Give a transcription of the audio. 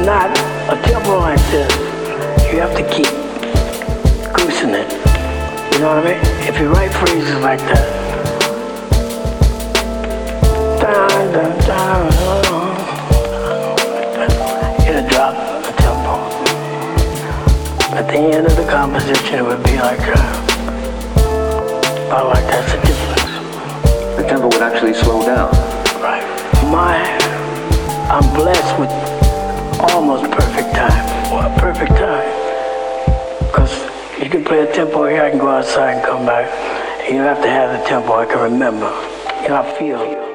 not a tempo like this, you have to keep goosing it. You know what I mean? If you write phrases like that, dun, dun, dun, it'll drop the tempo. At the end of the composition, it would be like about like that's the difference. The tempo would actually slow down. Right. I'm blessed with almost perfect time. Well, perfect time. Because you can play a tempo here, I can go outside and come back. And you have to have the tempo I can remember. You know, I feel.